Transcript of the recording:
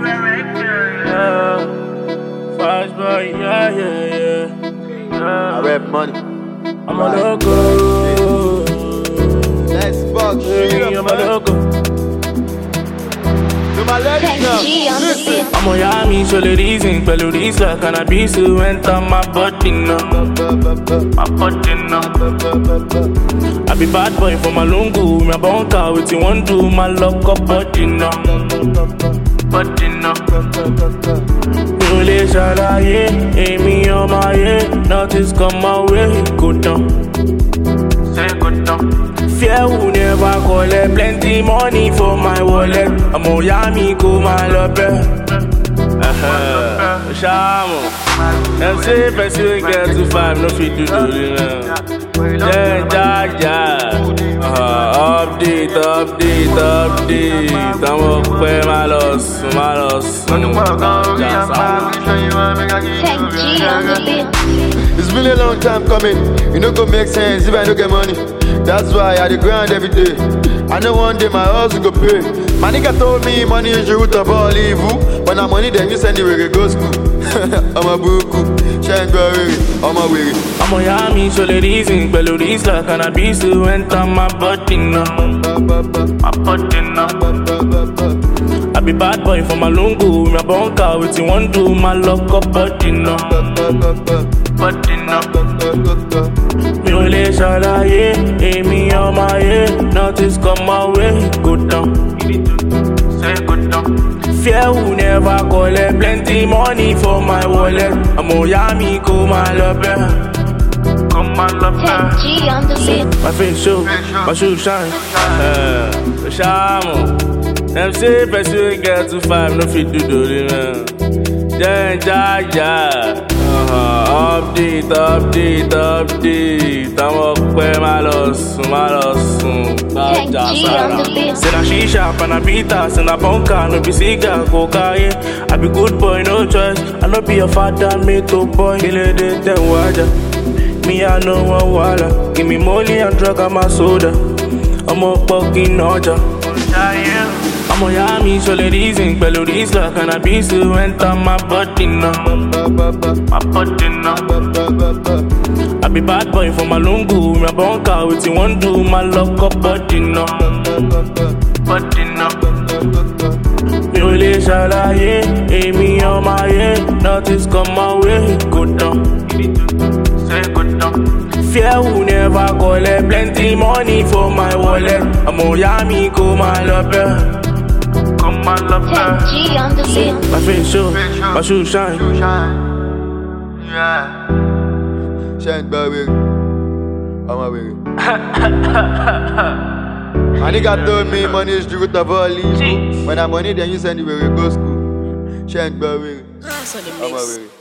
Fast boy, yeah. I rap money. I'm a loco. Let's fuck shit I'm up, a man. loco. To my ladies now, listen. I'm a yummy, so ladies in pelodies like cannabis who enter my body now. My body now. I be bad boy for my lungu, my bunker with you want to my lock up body now. Body now. You lay shalaye, Amy on my head, nothing's come my way, go down. Say go down. Fear will never collect plenty money for my wallet. I'm on Yami, go my love. Shamo. Them say person get to 5, no fit to do it. Yeah. Update. I'm up where my loss. It's been a long time coming. You know go make sense if I don't get money. That's why I dey grind every day. I know one day my house will go pay. My nigga told me money is the root of all evil. When I'm money, then you send the way go school. I'm a buku, shine berry, I'm a weary. I'm a yummy, so ladies in pelodies like cannabis who enter my body now. My body now. I be bad boy for my lungu, my bunker with you want to my lock up body now. Body now. Me only shalaye, Amy on my head, nothing's come my way, go down. Say go down. Fear will never collect plenty money for my wallet. I'm on Yami, go my love. Come my love. My face show, my shoes shine. Shamo. Them say person get to 5, no fit to do it. Yeah. Update. I'm up where my loss. Send a shisha, pan a pita, send a bunker, no be cigar, cocaine. I be good boy, no choice. I no be a father, me to boy. Kill it, then water. Me, I know one water. Give me money and drug on my soda. I'm a fucking order. I'm a yummy, so ladies in pelodies like cannabis who enter my body now. My body now. I be bad boy for my lungu, my bunker with you want to my lock up body now. Body now. Me only shalaye, Amy on my head, nothing's come my way, go down. Say go down. Fear will never collect plenty money for my wallet. I'm on Yami, go my love. Come my love. My face show, my shoes shine. Yeah. Shine berry, I'm a weary. My nigga told me money is the root of all evil. When I'm money, then you send the way go school. Shine berry, I'm a weary.